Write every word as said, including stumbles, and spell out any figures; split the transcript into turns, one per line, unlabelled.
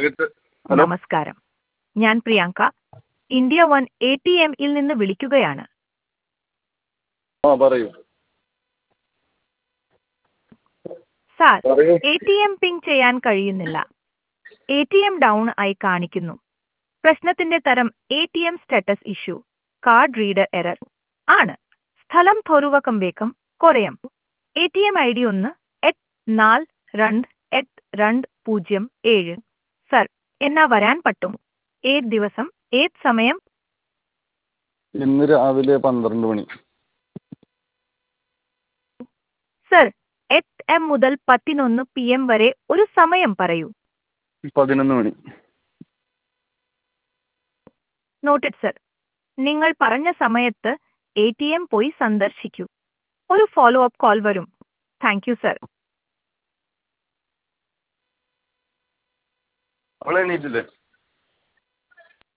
ഇത് ഹലോ
നമസ്കാരം. ഞാൻ Priyanka, India one A T എമ്മിൽ നിന്ന് വിളിക്കുകയാണ്.
ആ പറയൂ
സാർ,
പറയൂ
എ ടി എം പിങ് ചെയ്യാൻ കഴിയുന്നില്ല. എ ടി എം ഡൗൺ ആയി കാണിക്കുന്നു. പ്രശ്നത്തിന്റെ തരം A T M status issue, card reader error ആണ്. സ്ഥലം Thoruvakkambakkam, Korayam. A T M I D ഒന്ന് എട്ട് നാല് രണ്ട് എട്ട് രണ്ട് പൂജ്യം ഏഴ്. സർ, എന്നാ വരാൻ പറ്റും? ഏത് ദിവസം, ഏത് സമയം?
ഇന്ന് രാവിലെ പന്ത്രണ്ട് മണി.
സർ, എട്ട് എം മുതൽ പതിനൊന്ന് പി എം വരെ ഒരു സമയം പറയൂ.
പതിനൊന്ന് മണി.
Noted sir. നിങ്ങൾ പറഞ്ഞ സമയത്ത് എ ടി എം പോയി സന്ദർശിക്കൂ. ഒരു ഫോളോ അപ്പ് കോൾ വരും. Thank you sir.
അവളെ എണീറ്റില്ലേ?